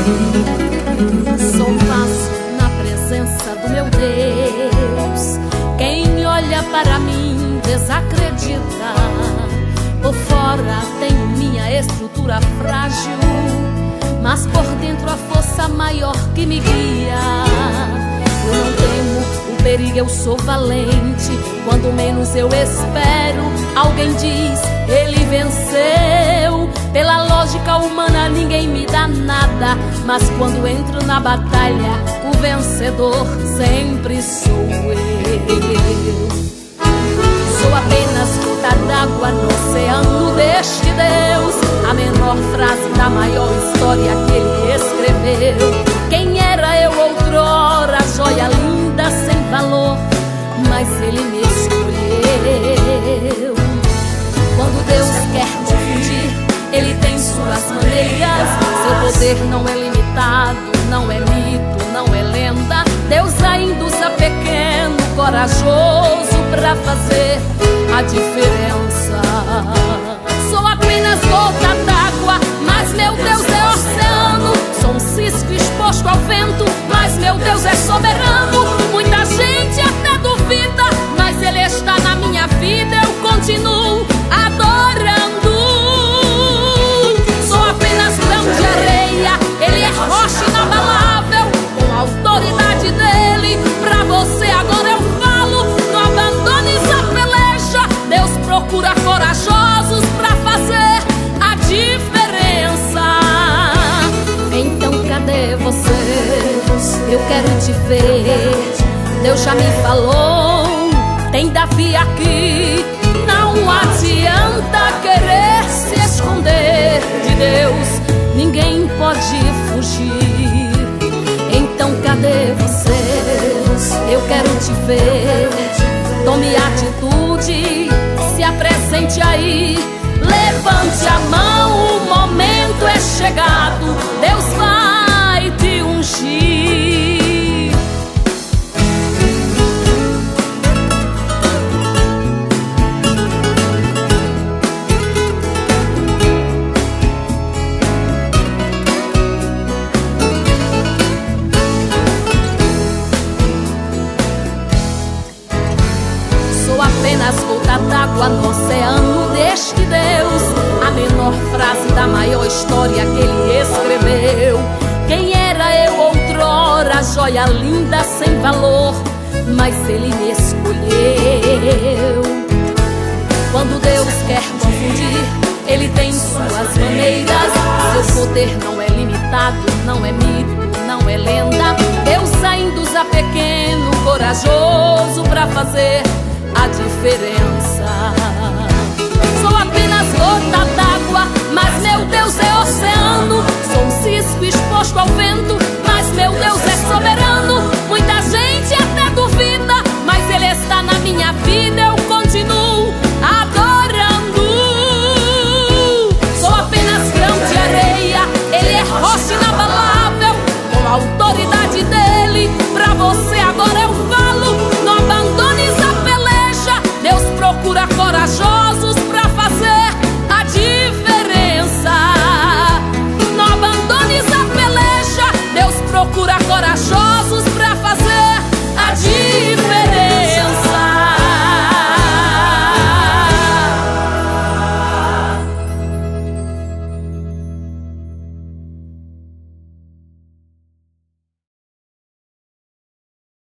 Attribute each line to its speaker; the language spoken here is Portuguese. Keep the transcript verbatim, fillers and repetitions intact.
Speaker 1: Sou vaso na presença do meu Deus. Quem olha para mim desacredita. Por fora tenho minha estrutura frágil, mas por dentro a força maior que me guia. Eu não temo o perigo, eu sou valente. Quando menos eu espero, alguém diz, ele venceu. Pela lógica humana ninguém me dá nada, mas quando entro na batalha, o vencedor sempre sou eu. Sou apenas gota d'água no oceano deste Deus, a menor frase da maior história que ele escreveu. Quem era eu outrora, joia linda sem valor, mas ele me escolheu. Quando Deus quer confundir, ele tem suas maneiras. Seu poder não é limitado, não é mito, não é lenda. Deus ainda usa pequeno, corajoso pra fazer a diferença. Sou apenas gota d'água, mas meu Deus é oceano. Sou um cisco exposto ao vento, mas meu Deus é soberano. Muita gente até duvida, mas ele está na minha vida, eu continuo adorando. Sou apenas grão de areia, ele é rocha inabalável, com a autoridade dele. Pra você agora eu falo, não abandones a peleja. Deus procura corajosos pra fazer a diferença. Então cadê você? Eu quero te ver. Deus já me falou, tem Davi aqui. Não adianta querer se esconder de Deus, ninguém pode fugir. Então cadê você? Eu quero te ver. Tome atitude, se apresente aí. Levante a mão, o momento é chegado. Deus vai te ungir. Apenas gota d'água no oceano deste Deus, a menor frase da maior história que ele escreveu. Quem era eu outrora, joia linda sem valor, mas ele me escolheu. Quando Deus quer confundir, ele tem suas maneiras. Seu poder não é limitado, não é mito, não é lenda. Deus ainda usa pequeno, corajoso pra fazer a diferença. Sou apenas gota